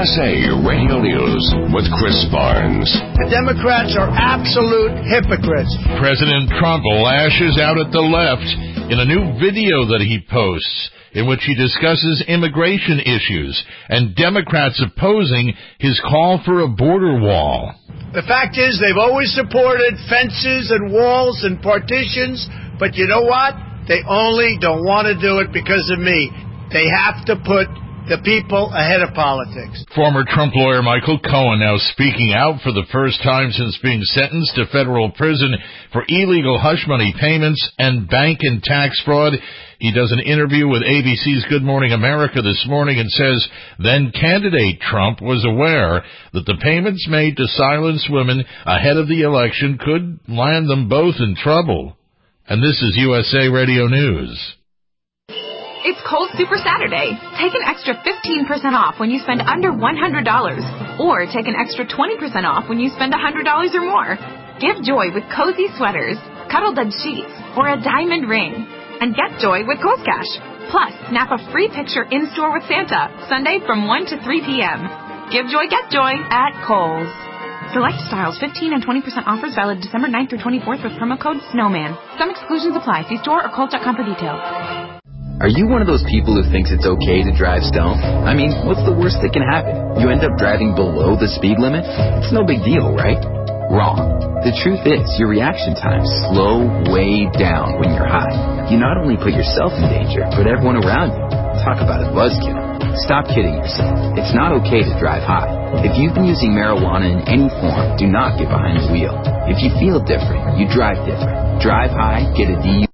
USA Radio News with Chris Barnes. The Democrats are absolute hypocrites. President Trump lashes out at the left in a new video that he posts in which he discusses immigration issues and Democrats opposing his call for a border wall. The fact is they've always supported fences and walls and partitions, but you know what? They only don't want to do it because of me. They have to put the people ahead of politics. Former Trump lawyer Michael Cohen now speaking out for the first time since being sentenced to federal prison for illegal hush money payments and bank and tax fraud. He does an interview with ABC's Good Morning America this morning and says then candidate Trump was aware that the payments made to silence women ahead of the election could land them both in trouble. And this is USA Radio News. It's Kohl's Super Saturday. Take an extra 15% off when you spend under $100. Or take an extra 20% off when you spend $100 or more. Give joy with cozy sweaters, cuddle bed sheets, or a diamond ring. And get joy with Kohl's Cash. Plus, snap a free picture in-store with Santa, Sunday from 1 to 3 p.m. Give joy, get joy at Kohl's. Select styles, 15 and 20% offers valid December 9th through 24th with promo code SNOWMAN. Some exclusions apply. See store or Kohl's.com for details. Are you one of those people who thinks it's okay to drive stoned? I mean, what's the worst that can happen? You end up driving below the speed limit? It's no big deal, right? Wrong. The truth is, your reaction times slow way down when you're high. You not only put yourself in danger, but everyone around you. Talk about a buzzkill. Stop kidding yourself. It's not okay to drive high. If you've been using marijuana in any form, do not get behind the wheel. If you feel different, you drive different. Drive high, get a DUI.